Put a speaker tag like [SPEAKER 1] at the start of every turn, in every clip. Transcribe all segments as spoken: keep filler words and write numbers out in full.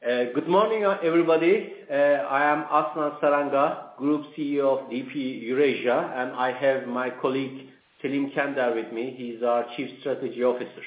[SPEAKER 1] Uh, good morning, uh, everybody. Uh, I am Aslan Saranga, Group C E O of D P Eurasia, and I have my colleague Selim Kender with me. He's our Chief Strategy Officer.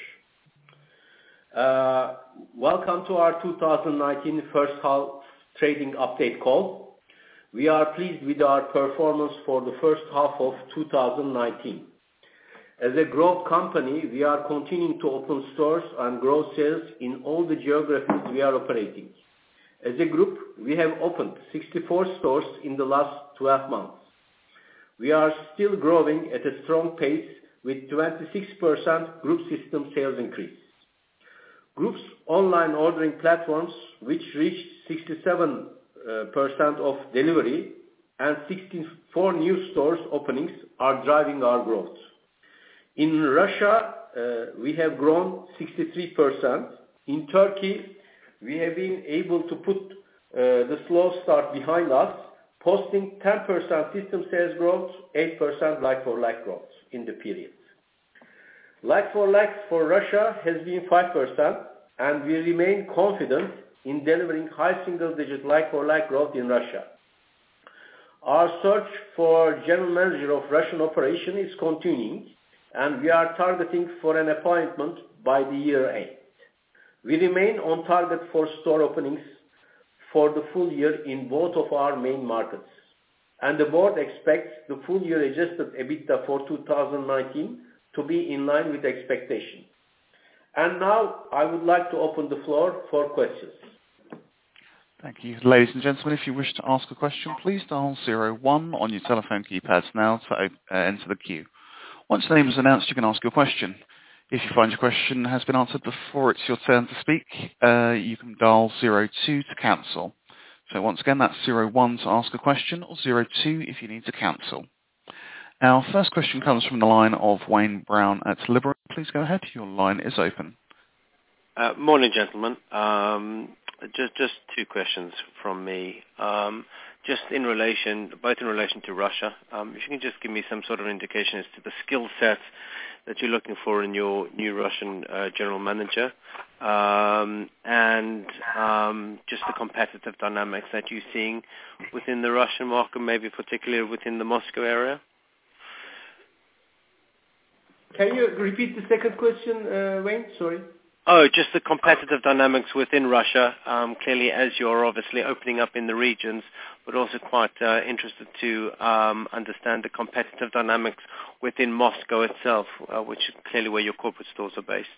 [SPEAKER 1] Uh, welcome to our two thousand nineteen first half trading update call. We are pleased with our performance for the first half of two thousand nineteen. As a growth company, we are continuing to open stores and grow sales in all the geographies we are operating. As a group, we have opened sixty-four stores in the last twelve months. We are still growing at a strong pace with twenty-six percent group system sales increase. Group's online ordering platforms, which reached sixty-seven percent of delivery and sixty-four new stores openings, are driving our growth. In Russia, uh, we have grown sixty-three percent. In Turkey, we have been able to put uh, the slow start behind us, posting ten percent system sales growth, eight percent like-for-like growth in the period. Like-for-like for Russia has been five percent, and we remain confident in delivering high single-digit like-for-like growth in Russia. Our search for general manager of Russian operation is continuing, and we are targeting for an appointment by the year end. We remain on target for store openings for the full year in both of our main markets. And the board expects the full year adjusted EBITDA for two thousand nineteen to be in line with expectation. And now I would like to open the floor for questions.
[SPEAKER 2] Thank you. Ladies and gentlemen, if you wish to ask a question, please dial zero one on your telephone keypads now to uh, enter the queue. Once the name is announced, you can ask your question. If you find your question has been answered before it's your turn to speak, uh, you can dial zero two to cancel. So once again, that's zero one to ask a question or zero two if you need to cancel. Our first question comes from the line of Wayne Brown at Liberum. Please go ahead. Your line is open.
[SPEAKER 3] Uh, morning, gentlemen. Um, just, just two questions from me. Um, Just in relation, both in relation to Russia, um, if you can just give me some sort of indication as to the skill set that you're looking for in your new Russian uh, general manager, um, and um, just the competitive dynamics that you're seeing within the Russian market, maybe particularly within the Moscow area.
[SPEAKER 1] Can you repeat the second question, uh, Wayne? Sorry.
[SPEAKER 3] Oh, just the competitive dynamics within Russia, um, clearly as you're obviously opening up in the regions, but also quite uh, interested to um, understand the competitive dynamics within Moscow itself, uh, which is clearly where your corporate stores are based.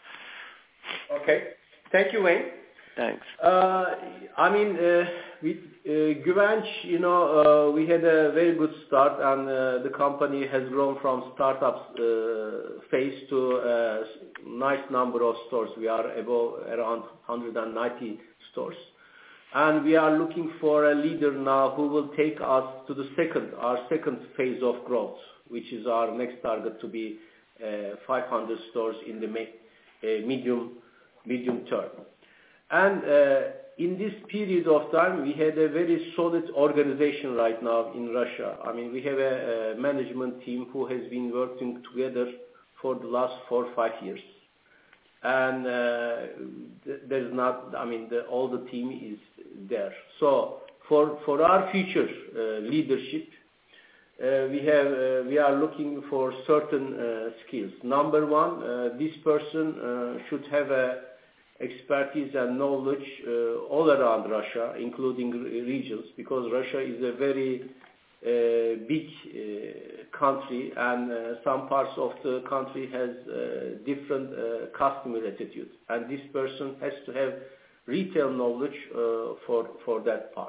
[SPEAKER 1] Okay. Thank you, Wayne.
[SPEAKER 3] Thanks.
[SPEAKER 1] Uh, I mean, uh, with uh, Güvenç, you know, uh, we had a very good start, and uh, the company has grown from startup uh, phase to a nice number of stores. We are above around one hundred ninety stores. And we are looking for a leader now who will take us to the second, our second phase of growth, which is our next target to be uh, five hundred stores in the me- uh, medium, medium term. And uh, in this period of time, we had a very solid organization right now in Russia. I mean, we have a, a management team who has been working together for the last four or five years. And uh, th- there's not, I mean, the, all the team is there. So for, for our future uh, leadership, uh, we have, uh, we are looking for certain uh, skills. Number one, uh, this person uh, should have a expertise and knowledge uh, all around Russia, including regions, because Russia is a very uh, big uh, country, and uh, some parts of the country has uh, different uh, customer attitude, and this person has to have retail knowledge uh, for for that part.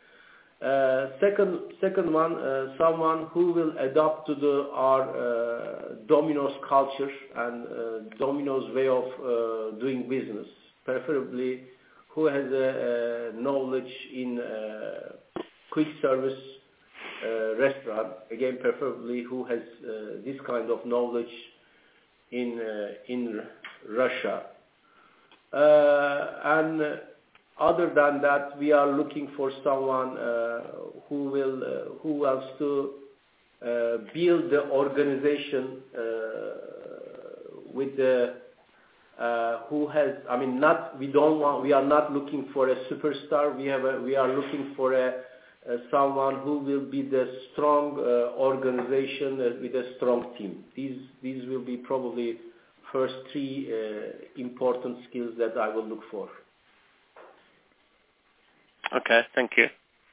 [SPEAKER 1] Uh, second, second one, uh, someone who will adapt to the our uh, Domino's culture and uh, Domino's way of uh, doing business, preferably who has a, a knowledge in uh, quick service uh, restaurant, again preferably who has uh, this kind of knowledge in uh, in Russia. Uh, and uh, Other than that, we are looking for someone uh, who will uh, who wants to uh, build the organization uh, with the uh, who has, I mean, not, we don't want, we are not looking for a superstar. We have a, we are looking for a, uh, someone who will be the strong uh, organization uh, with a strong team. These, these will be probably first three uh, important skills that I will look for.
[SPEAKER 3] Okay, thank you.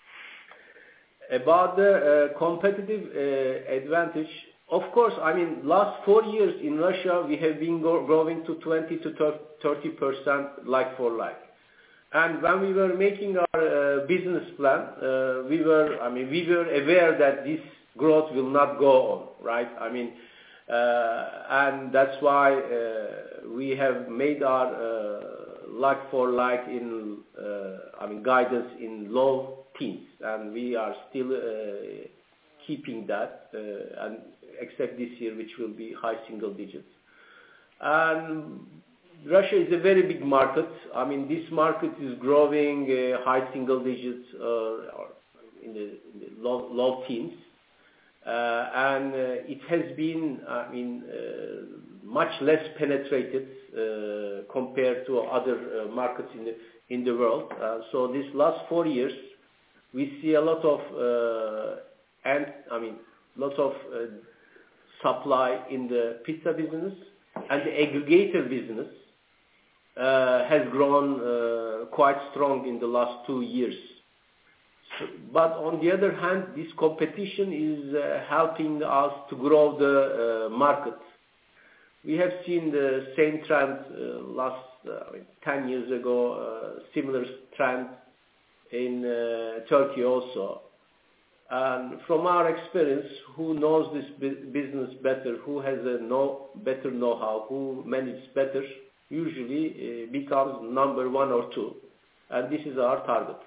[SPEAKER 1] About the uh, competitive uh, advantage, of course, I mean, last four years in Russia, we have been go growing to twenty to thirty percent like for like. And when we were making our uh, business plan, uh, we were, I mean, we were aware that this growth will not go on, right? I mean, uh, and that's why uh, we have made our uh, like for like in, uh, I mean, guidance in low teens, and we are still uh, keeping that, uh, and except this year, which will be high single digits. And Russia is a very big market. I mean, this market is growing uh, high single digits uh, or in the, in the low, low teens, uh, and uh, it has been, I mean, uh, much less penetrated uh, compared to other uh, markets in the in the world. Uh, so these last four years, we see a lot of uh, and I mean, lots of uh, supply in the pizza business, and the aggregator business uh, has grown uh, quite strong in the last two years. So, but on the other hand, this competition is uh, helping us to grow the uh, market. We have seen the same trend uh, last uh, I mean, ten years ago, uh, similar trend in uh, Turkey also. And from our experience, who knows this bu business better, who has a know, better know-how, who manages better, usually uh, becomes number one or two. And this is our target.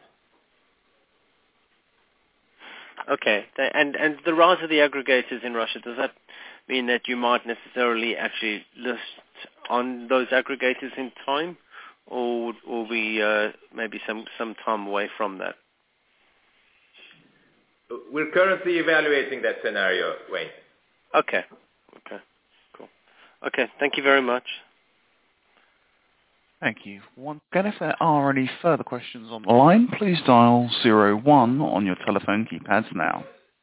[SPEAKER 3] Okay. And, and the rise of the aggregators in Russia, does that mean that you might necessarily actually list on those aggregators in time? Or will we uh, maybe some, some time away from that?
[SPEAKER 4] We're currently evaluating that scenario, Wayne.
[SPEAKER 3] Okay. Okay. Cool. Okay. Thank you very much.
[SPEAKER 2] Thank you. Once again, if there are any further questions on the line, please dial zero one on your telephone keypads now.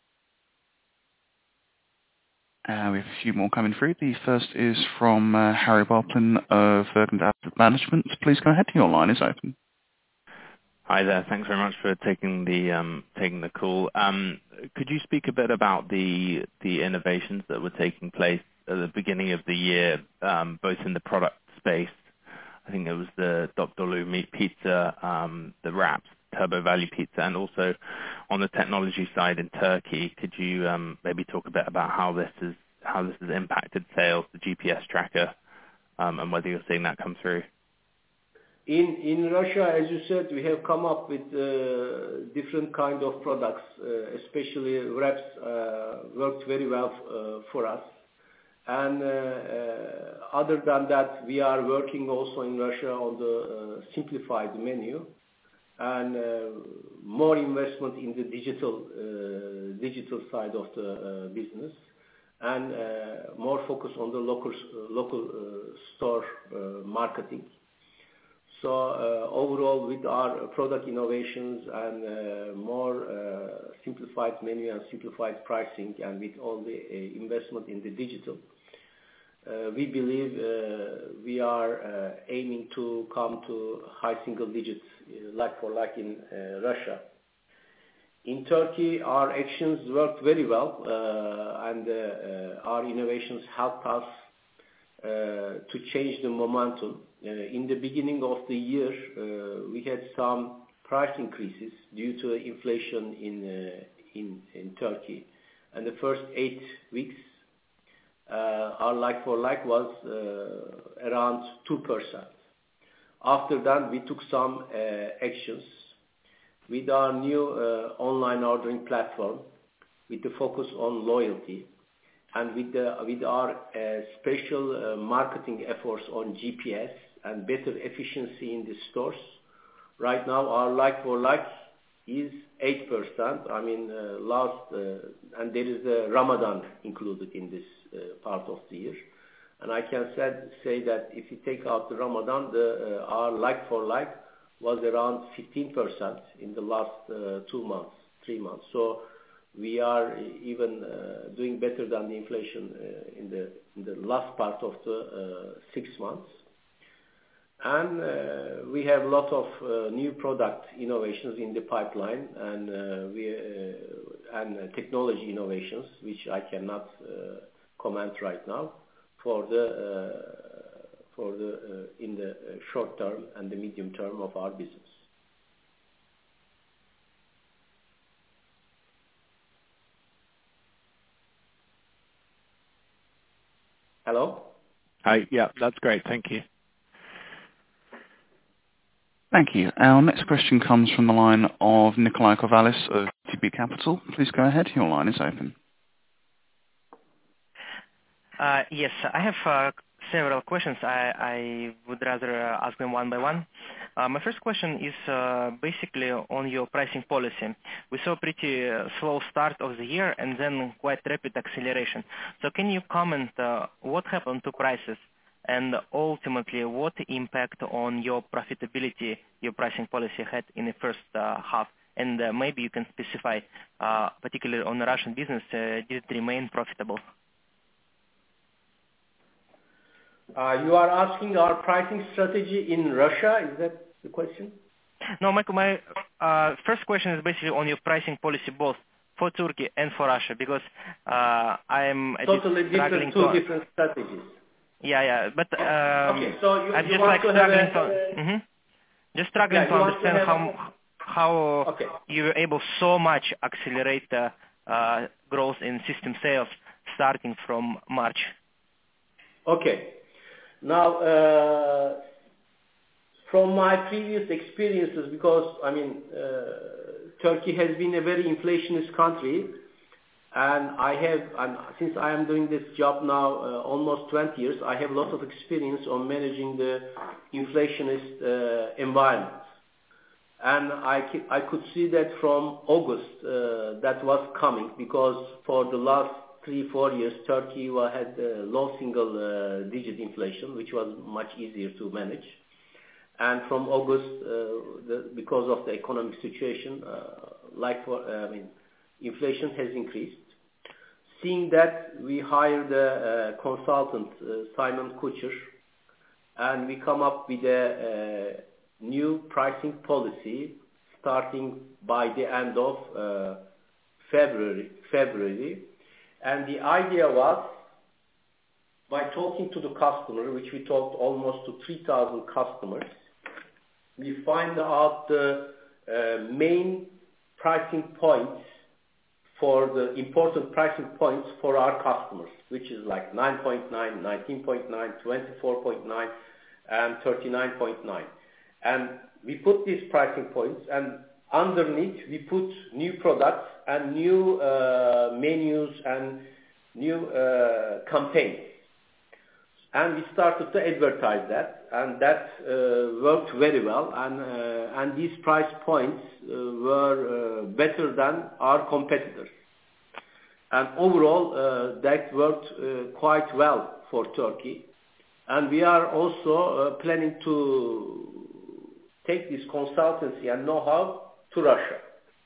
[SPEAKER 2] Uh, we have a few more coming through. The first is from uh, Harry Barplin of Bergen Asset Management. Please go ahead. Your line is open.
[SPEAKER 5] Hi there. Thanks very much for taking the um, taking the call. Um, could you speak a bit about the the innovations that were taking place at the beginning of the year, um, both in the product space? I think it was the Dolu meat pizza, um, the wraps, Turbo Value Pizza, and also on the technology side in Turkey. Could you um, maybe talk a bit about how this is how this has impacted sales, the G P S tracker, um, and whether you're seeing that come through?
[SPEAKER 1] In in Russia, as you said, we have come up with uh, different kind of products, uh, especially wraps uh, worked very well uh, for us. And uh, uh, other than that, we are working also in Russia on the uh, simplified menu and uh, more investment in the digital uh, digital side of the uh, business, and uh, more focus on the local uh, local uh, store uh, marketing. So uh, overall, with our product innovations and uh, more uh, simplified menu and simplified pricing, and with all the uh, investment in the digital, uh, we believe uh, we are uh, aiming to come to high single digits, uh, like for like in uh, Russia. In Turkey, our actions worked very well, uh, and uh, uh, our innovations helped us uh, to change the momentum. Uh, in the beginning of the year, uh, we had some price increases due to inflation in uh, in in Turkey, and the first eight weeks, uh, our like-for-like was uh, around two percent. After that, we took some uh, actions with our new uh, online ordering platform, with the focus on loyalty, and with the with our uh, special uh, marketing efforts on G P S and better efficiency in the stores. Right now, our like-for-like is eight percent. I mean, uh, last, uh, and there is the Ramadan included in this uh, part of the year. And I can said, say that if you take out the Ramadan, the, uh, our like-for-like was around fifteen percent in the last uh, two months, three months. So we are even uh, doing better than the inflation uh, in the in the last part of the uh, six months. And uh, we have a lot of uh, new product innovations in the pipeline, and uh, we uh, and uh, technology innovations, which I cannot uh, comment right now for the uh, for the uh, in the short term and the medium term of our business. Hello?
[SPEAKER 6] Hi. Yeah, that's great. Thank you.
[SPEAKER 2] Thank you. Our next question comes from the line of Nikolai Kovalis of T B Capital. Please go ahead. Your line is open.
[SPEAKER 7] Uh, yes, I have uh, several questions. I, I would rather uh, ask them one by one. Uh, my first question is uh, basically on your pricing policy. We saw a pretty uh, slow start of the year and then quite rapid acceleration. So can you comment uh, what happened to prices? And ultimately, what impact on your profitability your pricing policy had in the first uh, half? And uh, maybe you can specify, uh, particularly on the Russian business, uh, did it remain profitable?
[SPEAKER 1] Uh, you are asking our pricing strategy in Russia? Is that the question?
[SPEAKER 7] No, my, my uh, first question is basically on your pricing policy, both for Turkey and for Russia, because uh, I am a
[SPEAKER 1] totally
[SPEAKER 7] bit
[SPEAKER 1] different, two
[SPEAKER 7] to...
[SPEAKER 1] different strategies.
[SPEAKER 7] Yeah, yeah, but um,
[SPEAKER 1] okay, so you,
[SPEAKER 7] I'm
[SPEAKER 1] you
[SPEAKER 7] just
[SPEAKER 1] want
[SPEAKER 7] like
[SPEAKER 1] to
[SPEAKER 7] struggling
[SPEAKER 1] have a,
[SPEAKER 7] to, mm-hmm. just struggling
[SPEAKER 1] yeah,
[SPEAKER 7] to understand
[SPEAKER 1] to
[SPEAKER 7] how
[SPEAKER 1] a,
[SPEAKER 7] how
[SPEAKER 1] okay.
[SPEAKER 7] you were able so much accelerate uh, uh, growth in system sales starting from March.
[SPEAKER 1] Okay, now uh, from my previous experiences, because I mean uh, Turkey has been a very inflationist country. And I have, and since I am doing this job now uh, almost twenty years, I have lots of experience on managing the inflationist uh, environment. And I, I could see that from August uh, that was coming, because for the last three, four years, Turkey had uh, low single uh, digit inflation, which was much easier to manage. And from August, uh, the, because of the economic situation, uh, like for, uh, I mean, inflation has increased. Seeing that, we hired a, a consultant, uh, Simon Kucher, and we come up with a, a new pricing policy starting by the end of uh, February. February. And the idea was, by talking to the customer, which we talked almost to three thousand customers, we find out the uh, main pricing points for the important pricing points for our customers, which is like nine point nine, nineteen point nine, twenty-four point nine, and thirty-nine point nine. And we put these pricing points, and underneath we put new products and new uh, menus and new uh, campaigns. And we started to advertise that, and that uh, worked very well. And uh, and these price points uh, were uh, better than our competitors. And overall, uh, that worked uh, quite well for Turkey. And we are also uh, planning to take this consultancy and know-how to Russia.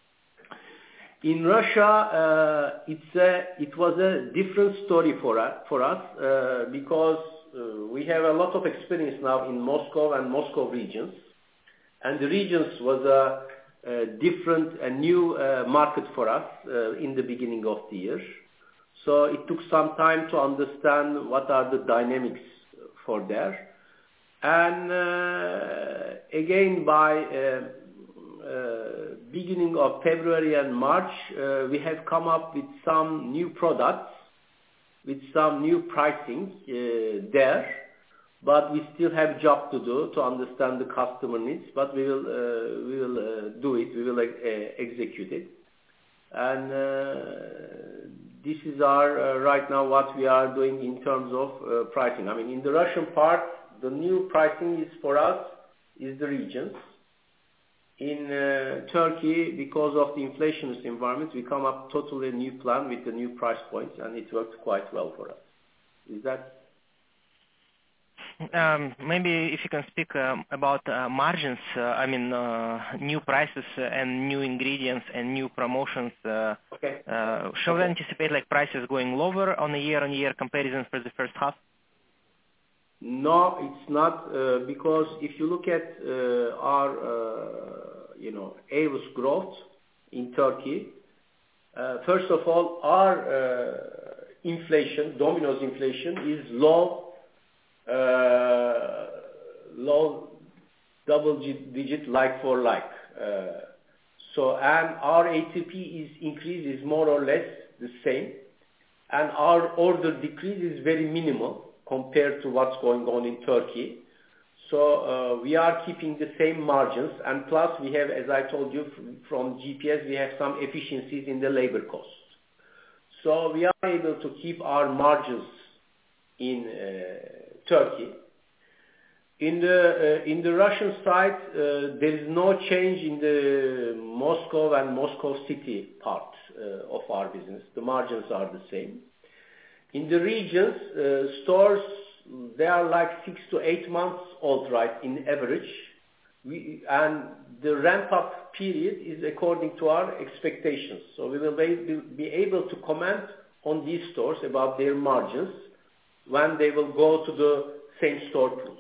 [SPEAKER 1] In Russia, uh, it's a, it was a different story for us, for us uh, because uh, we have a lot of experience now in Moscow and Moscow regions. And the regions was a, a different, a new uh, market for us uh, in the beginning of the year. So it took some time to understand what are the dynamics for there. And uh, again, by uh, uh, beginning of February and March, uh, we have come up with some new products, with some new pricing uh, there. But we still have job to do to understand the customer needs. But we will uh, we will uh, do it. We will uh, execute it. And uh, this is our uh, right now what we are doing in terms of uh, pricing. I mean, in the Russian part, the new pricing is for us is the regions. In uh, Turkey, because of the inflationist environment, we come up totally a new plan with the new price points, and it worked quite well for us. Is that
[SPEAKER 7] um, maybe if you can speak um, about uh, margins, uh, I mean, uh, new prices uh, and new ingredients and new promotions. Uh,
[SPEAKER 1] Okay.
[SPEAKER 7] uh, shall we
[SPEAKER 1] Okay.
[SPEAKER 7] anticipate like prices going lower on a year-on-year comparison for the first half?
[SPEAKER 1] No, it's not, uh, because if you look at uh, our, uh, you know, A V U S growth in Turkey, uh, first of all, our uh, inflation, Domino's inflation, is low, uh, low double-digit like-for-like. Uh, so, and our A T P is increase is more or less the same, and our order decrease is very minimal compared to what's going on in Turkey. So uh, we are keeping the same margins, and plus we have, as I told you, from G P S, we have some efficiencies in the labor costs. So we are able to keep our margins in uh, Turkey. In the uh, in the Russian side, uh, there is no change in the Moscow and Moscow city part uh, of our business. The margins are the same. In the regions, uh, stores, they are like six to eight months old, right, in average. We, and the ramp-up period is according to our expectations. So we will be, be able to comment on these stores about their margins when they will go to the same store pool.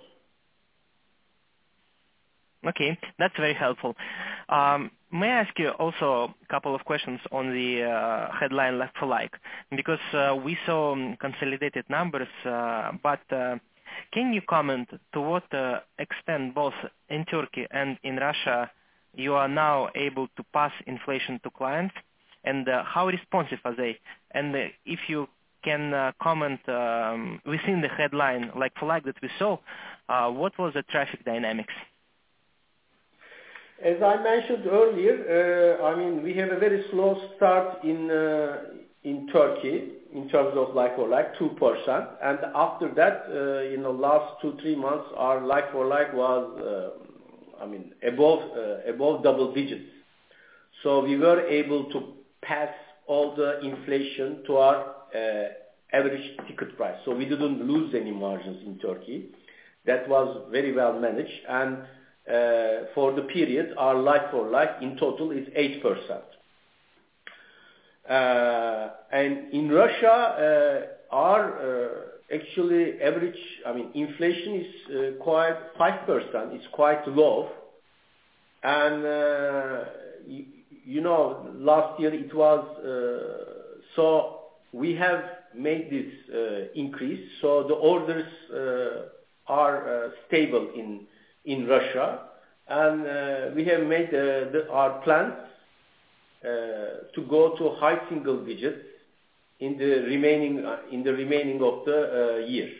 [SPEAKER 7] Okay, that's very helpful. Um, may I ask you also a couple of questions on the uh, headline like-for-like? Because uh, we saw um, consolidated numbers, uh, but uh, can you comment to what uh, extent both in Turkey and in Russia you are now able to pass inflation to clients, and uh, how responsive are they? And uh, if you can uh, comment um, within the headline like-for-like that we saw, uh, what was the traffic dynamics?
[SPEAKER 1] As I mentioned earlier, uh, I mean, we have a very slow start in uh, in Turkey in terms of like-for-like, two percent. And after that, uh, in the last two, three months, our like-for-like was, uh, I mean, above uh, above double digits. So we were able to pass all the inflation to our uh, average ticket price. So we didn't lose any margins in Turkey. That was very well managed. And Uh, for the period, our like-for-like in total is eight percent. Uh, and in Russia, uh, our uh, actually average, I mean, inflation is uh, quite five percent. It's quite low. And, uh, you, you know, last year it was, uh, so we have made this uh, increase. So the orders uh, are uh, stable in in Russia, and uh, we have made uh, the, our plans uh, to go to high single digits in the remaining uh, in the remaining of the uh, year.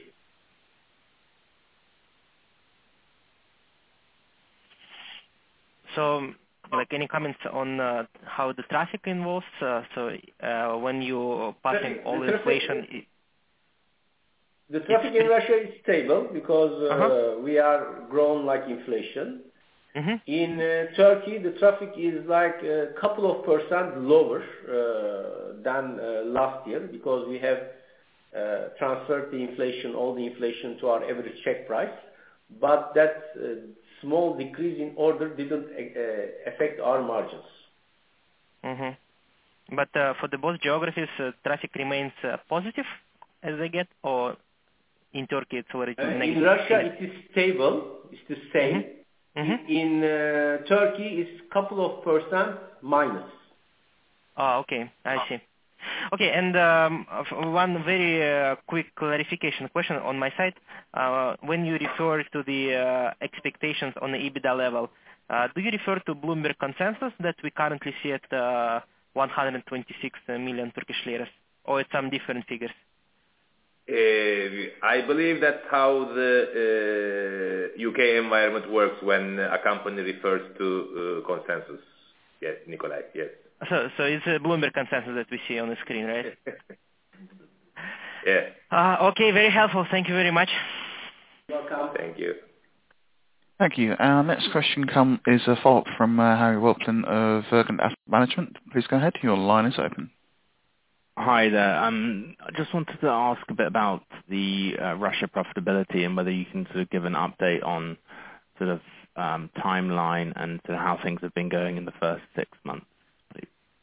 [SPEAKER 7] So, like any comments on uh, how the traffic involves? Uh, so, uh, when you passing
[SPEAKER 1] The,
[SPEAKER 7] all
[SPEAKER 1] the
[SPEAKER 7] inflation.
[SPEAKER 1] Traffic, The traffic in Russia is stable because uh, uh-huh. we are grown like inflation. Mm-hmm. In uh, Turkey, the traffic is like a couple of percent lower uh, than uh, last year because we have uh, transferred the inflation, all the inflation to our average check price. But that uh, small decrease in order didn't uh, affect our margins.
[SPEAKER 7] Mm-hmm. But uh, for the both geographies, uh, traffic remains uh, positive as they get, or in Turkey it's already
[SPEAKER 1] uh,
[SPEAKER 7] negative?
[SPEAKER 1] In Russia it is stable, it's the same. Mm-hmm. Mm-hmm. In, in uh, Turkey it's couple of percent minus.
[SPEAKER 7] Oh, okay, I see. Okay, and um, one very uh, quick clarification question on my side. Uh, when you refer to the uh, expectations on the EBITDA level, uh, do you refer to Bloomberg consensus that we currently see at uh, one hundred twenty-six million Turkish liras, or it's some different figures?
[SPEAKER 4] Uh, I believe that's how the uh, U K environment works when a company refers to uh, consensus. Yes, Nikolai, yes.
[SPEAKER 7] So, so it's a Bloomberg consensus that we see on the screen, right?
[SPEAKER 4] Yeah.
[SPEAKER 7] Uh, okay, very helpful. Thank you very much.
[SPEAKER 1] Welcome.
[SPEAKER 4] Thank you.
[SPEAKER 2] Thank you. Our next question come is a follow-up from uh, Harry Wilton of Vergent Asset Management. Please go ahead. Your line is open.
[SPEAKER 5] Hi there. Um, I just wanted to ask a bit about the uh, Russia profitability and whether you can sort of give an update on sort of um, timeline and sort of how things have been going in the first six months, please.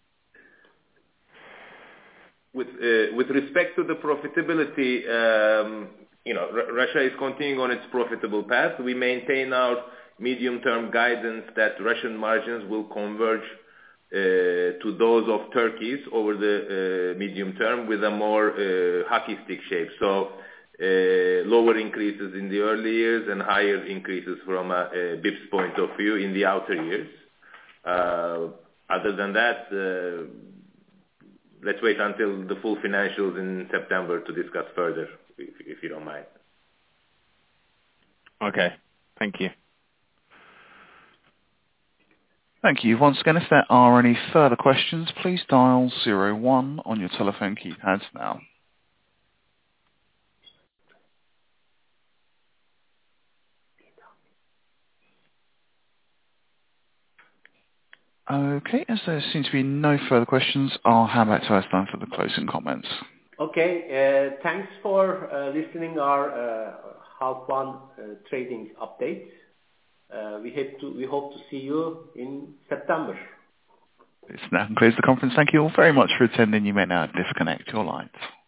[SPEAKER 4] With uh, with respect to the profitability, um, you know, R- Russia is continuing on its profitable path. We maintain our medium-term guidance that Russian margins will converge uh, to those of Turkey's over the uh, medium term with a more uh, hockey stick shape. So uh, lower increases in the early years and higher increases from a, a B I P S point of view in the outer years. Uh, other than that, uh, let's wait until the full financials in September to discuss further, if, if you don't mind.
[SPEAKER 5] Okay. Thank you.
[SPEAKER 2] Thank you. Once again, if there are any further questions, please dial zero one on your telephone keypads now. Okay, as there seems to be no further questions, I'll hand back to Aslan for the closing comments.
[SPEAKER 1] Okay, uh, thanks for uh, listening our uh, half one uh, trading update. Uh, we hope to we hope to see you in September.
[SPEAKER 2] This now concludes the conference. Thank you all very much for attending. You may now disconnect your lines.